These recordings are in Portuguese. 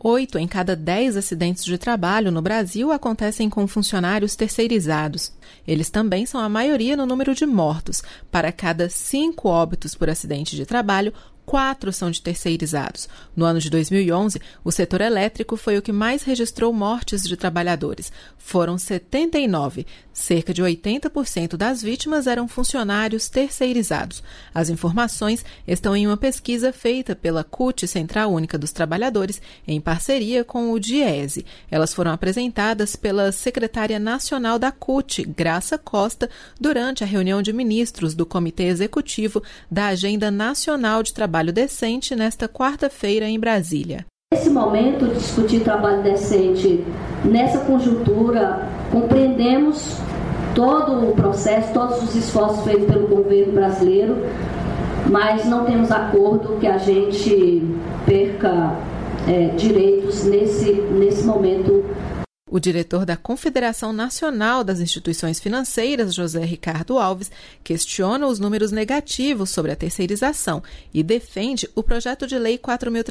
8 em cada 10 acidentes de trabalho no Brasil acontecem com funcionários terceirizados. Eles também são a maioria no número de mortos. Para cada 5 óbitos por acidente de trabalho, 4 são de terceirizados. No ano de 2011, o setor elétrico foi o que mais registrou mortes de trabalhadores. Foram 79. Cerca de 80% das vítimas eram funcionários terceirizados. As informações estão em uma pesquisa feita pela CUT, Central Única dos Trabalhadores, em parceria com o DIESE. Elas foram apresentadas pela secretária nacional da CUT, Graça Costa, durante a reunião de ministros do Comitê Executivo da Agenda Nacional de Trabalho Decente nesta quarta-feira em Brasília. Nesse momento de discutir trabalho decente, nessa conjuntura, compreendemos todo o processo, todos os esforços feitos pelo governo brasileiro, mas não temos acordo que a gente perca direitos nesse momento. O diretor da Confederação Nacional das Instituições Financeiras, José Ricardo Alves, questiona os números negativos sobre a terceirização e defende o projeto de lei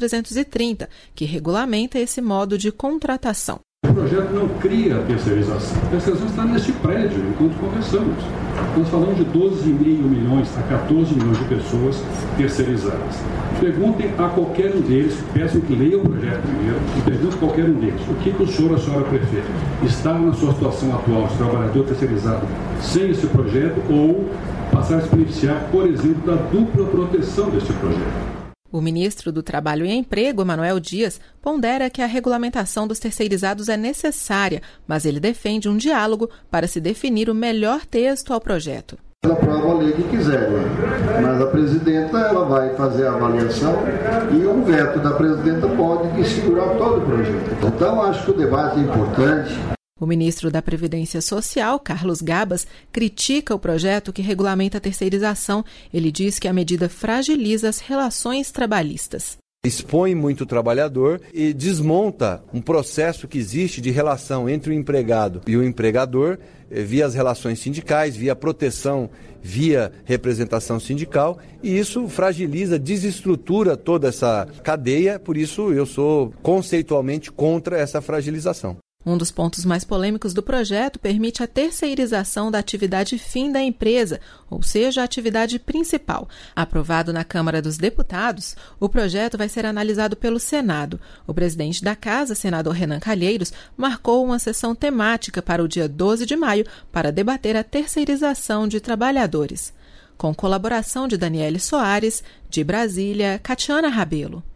4.330, que regulamenta esse modo de contratação. O projeto não cria a terceirização. A terceirização está neste prédio, enquanto conversamos. Nós falamos de 12,5 milhões a 14 milhões de pessoas terceirizadas. Perguntem a qualquer um deles, peçam que leiam o projeto primeiro, e perguntem a qualquer um deles, o que o senhor ou a senhora prefere? Estar na sua situação atual, de trabalhador terceirizado, sem esse projeto, ou passar a se beneficiar, por exemplo, da dupla proteção deste projeto? O ministro do Trabalho e Emprego, Manoel Dias, pondera que a regulamentação dos terceirizados é necessária, mas ele defende um diálogo para se definir o melhor texto ao projeto. Aprova a lei que quiser, mas a presidenta ela vai fazer a avaliação e o veto da presidenta pode segurar todo o projeto. Então, acho que o debate é importante. O ministro da Previdência Social, Carlos Gabas, critica o projeto que regulamenta a terceirização. Ele diz que a medida fragiliza as relações trabalhistas. Expõe muito o trabalhador e desmonta um processo que existe de relação entre o empregado e o empregador via as relações sindicais, via proteção, via representação sindical, e isso fragiliza, desestrutura toda essa cadeia, por isso eu sou conceitualmente contra essa fragilização. Um dos pontos mais polêmicos do projeto permite a terceirização da atividade fim da empresa, ou seja, a atividade principal. Aprovado na Câmara dos Deputados, o projeto vai ser analisado pelo Senado. O presidente da Casa, senador Renan Calheiros, marcou uma sessão temática para o dia 12 de maio para debater a terceirização de trabalhadores. Com colaboração de Daniele Soares, de Brasília, Catiana Rabelo.